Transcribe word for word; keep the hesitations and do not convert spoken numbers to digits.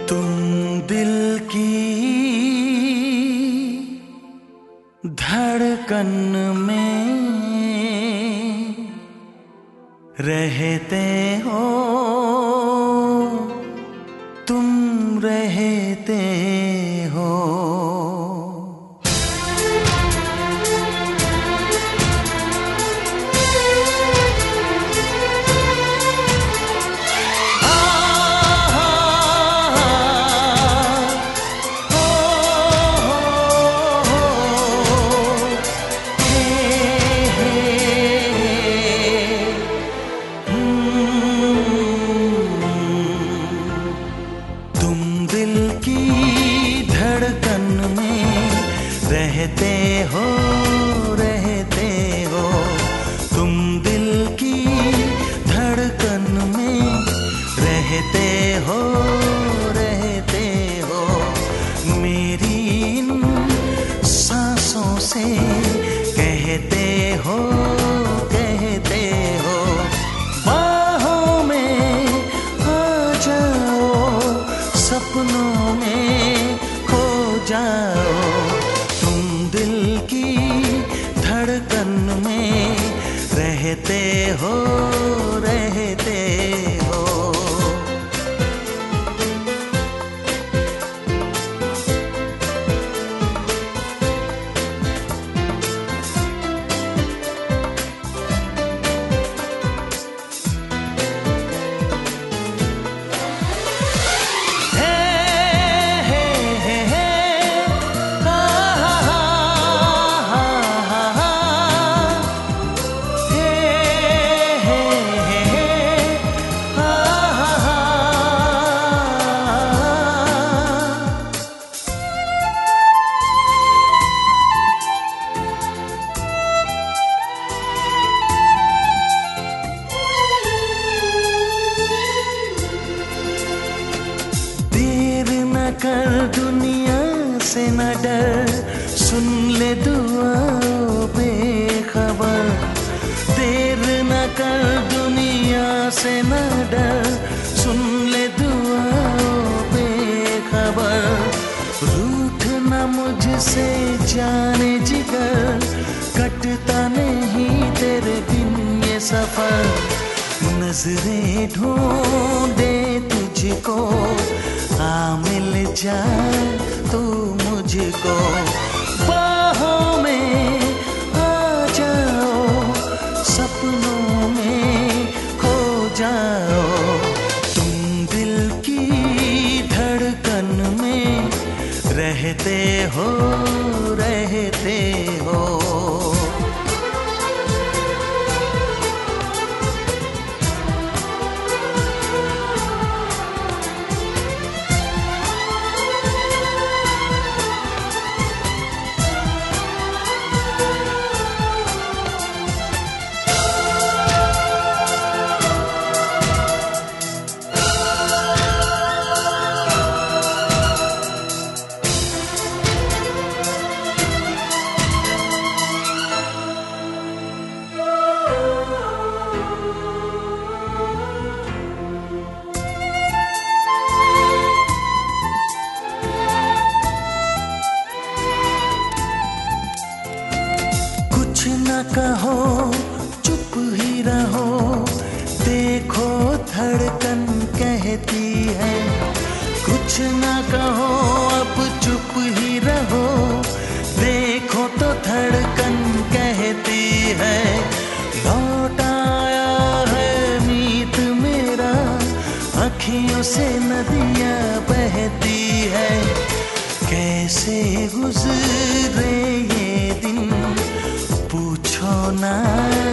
तुम दिल की धड़कन में रहते हो, तुम रहते हो। रहते हो, रहते हो, तुम दिल की धड़कन में रहते हो, रहते हो। मेरी इन सांसों से कहते हो, कहते हो। बाहों में आ जाओ, सपनों में खो जाओ। धड़कन में रहते हो, रहते हो। कर दुनिया से न डर, सुन ले दुआओं बेखबर। देर न कर दुनिया से न डर, सुन ले दुआओं बेखबर। रूठ न मुझसे जाने जिगर, कटता नहीं तेरे बिन ये सफर। नजरें ढूंढे तुझको, आ मिल जाए तू मुझको। बाहों में आ जाओ, सपनों में खो जाओ। तुम दिल की धड़कन में रहते हो, रहते हो। कुछ न कहो, चुप ही रहो, देखो धड़कन कहती है। कुछ न कहो, अब चुप ही रहो, देखो तो धड़कन कहती है। लौट आया है मीत मेरा, अखियों से नदियाँ बहती है। कैसे गुजरे ये दिन पूछो ना।